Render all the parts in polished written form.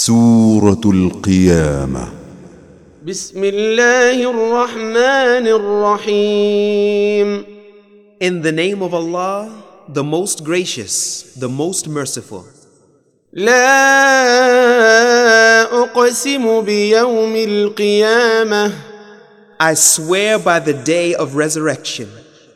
سورة القيامة. بسم الله الرحمن الرحيم. In the name of Allah, the most gracious, the most merciful. لا أقسم بيوم القيامة. I swear by the day of resurrection.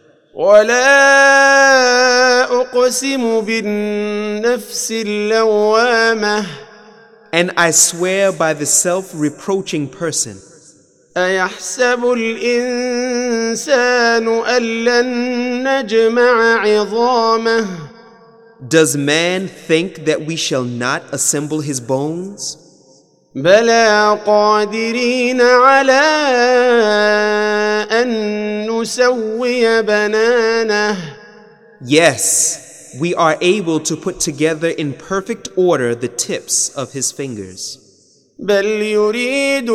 ولا أقسم بالنفس اللوامة. And I swear by the self-reproaching person. أيحسب الإنسان أن لن نجمع عظامه. Does man think that we shall not assemble his bones? بلى قادرين على أن نسوي بنانه. Yes, we are able to put together in perfect order the tips of his fingers. بل يريد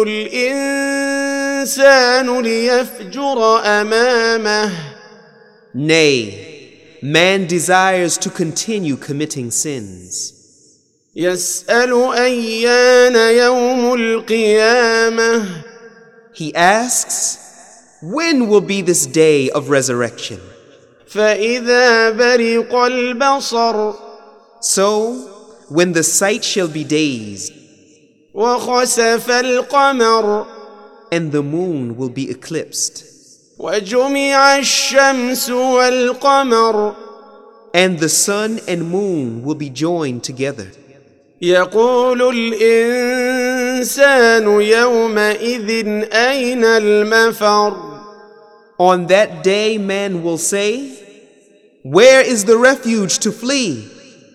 الإنسان ليفجر أمامه. Nay, man desires to continue committing sins. يسأل أيان يوم القيامة. He asks, when will be this day of resurrection? فإذا برق البصر. So, when the sight shall be dazed, وخسف القمر. and the moon will be eclipsed, وجمع الشمس والقمر. and the sun and moon will be joined together. يقول الإنسان يومئذ أين المفر. On that day man will say, where is the refuge to flee?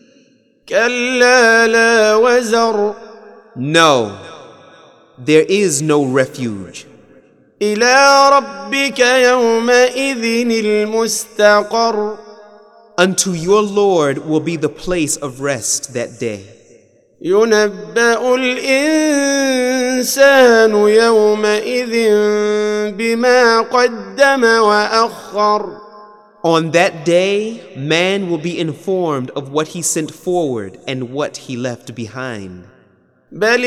كلا لا وزر. No, there is no refuge. إلى ربك يومئذ المستقر. Unto your Lord will be the place of rest that day. ينبأ الإنسان يومئذ بما قدم وأخر. On that day, man will be informed of what he sent forward and what he left behind. بل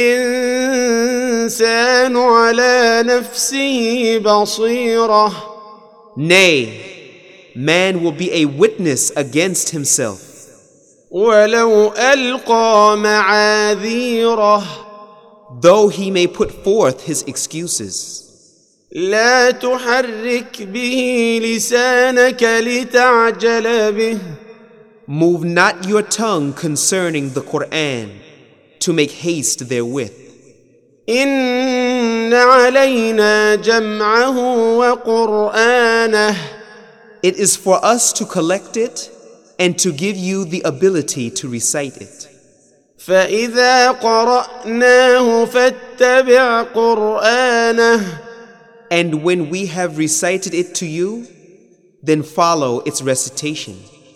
الإنسان على نفسه بصيرة. Nay, man will be a witness against himself. ولو ألقى معاذيره. Though he may put forth his excuses. لا تحرك به لسانك لتعجل به. Move not your tongue concerning the Quran, to make haste therewith. إن علينا جمعه وقرآنه. It is for us to collect it and to give you the ability to recite it. فإذا قرأناه فاتبع قرآنه. And when we have recited it to you, then follow its recitation.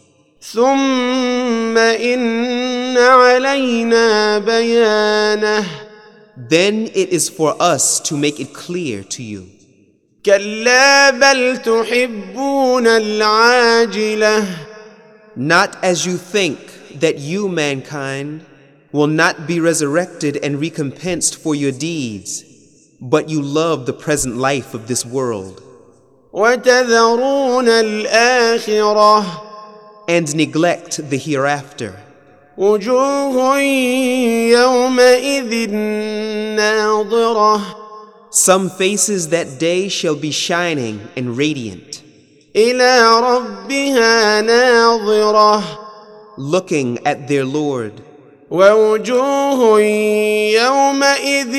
ثم إن علينا بيانه. Then it is for us to make it clear to you. كلا بل تحبون العاجلة. Not as you think that you, mankind, will not be resurrected and recompensed for your deeds, but you love the present life of this world. وتذرون الآخرة. And neglect the hereafter. وجوه يومئذ ناظرة. Some faces that day shall be shining and radiant, إلى ربها ناظرة. looking at their Lord. ووجوه يومئذ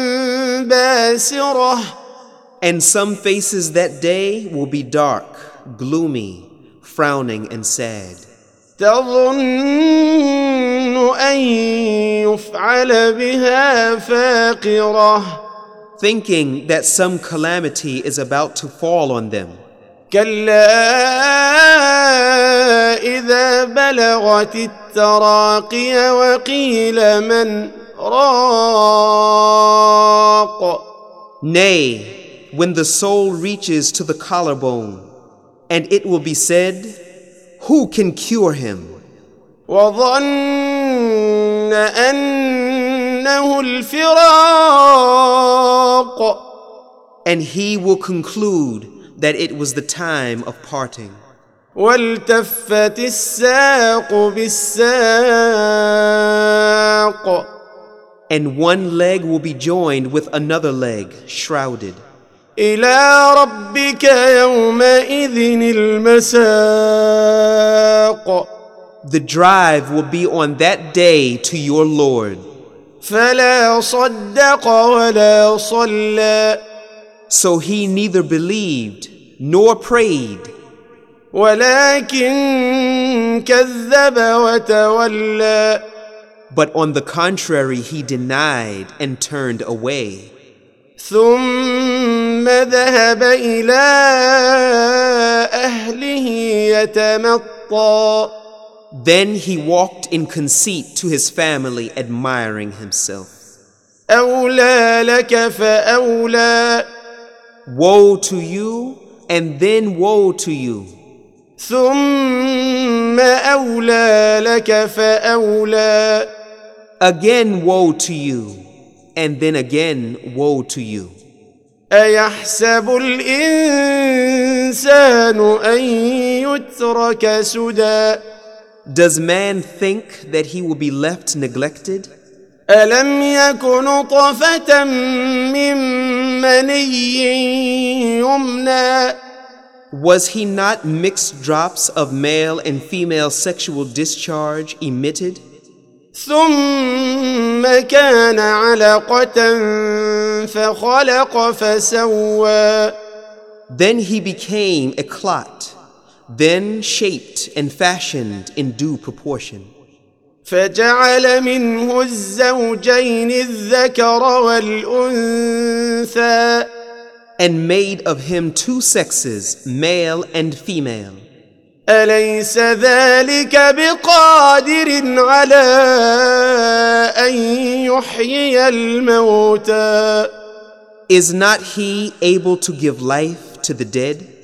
باسرة. And some faces that day will be dark, gloomy, frowning and sad. تظن أن يفعل بها فاقرة. Thinking that some calamity is about to fall on them. كلا إذا بلغت التراقي وقيل من راق. Nay, when the soul reaches to the collarbone, and it will be said, who can cure him? وظن أن إنه الفراق. And he will conclude that it was the time of parting. والتفت الساق بالساق. And one leg will be joined with another leg, shrouded. إلى ربك يومئذ المساق. The drive will be on that day to your Lord. فلا صدق ولا صلى. So he neither believed nor prayed, ولكن كذب وتولى. but on the contrary he denied and turned away. ثم ذهب إلى أهله يتمطى. Then he walked in conceit to his family, admiring himself. أولى لك فأولى. Woe to you, and then woe to you. ثم أولى لك فأولى. Again woe to you, and then again woe to you. أيحسب الإنسان أن يترك سدى. Does man think that he will be left neglected? ألم يك نطفة من مني يمنى. Was he not mixed drops of male and female sexual discharge emitted? ثم كان علقة فخلق فسوى. Then he became a clot, then shaped and fashioned in due proportion. فجعل منه الزوجين الذكر والأنثى. And made of him two sexes, male and female. أليس ذلك بقادر على أن يحيي الموتى. Is not he able to give life to the dead?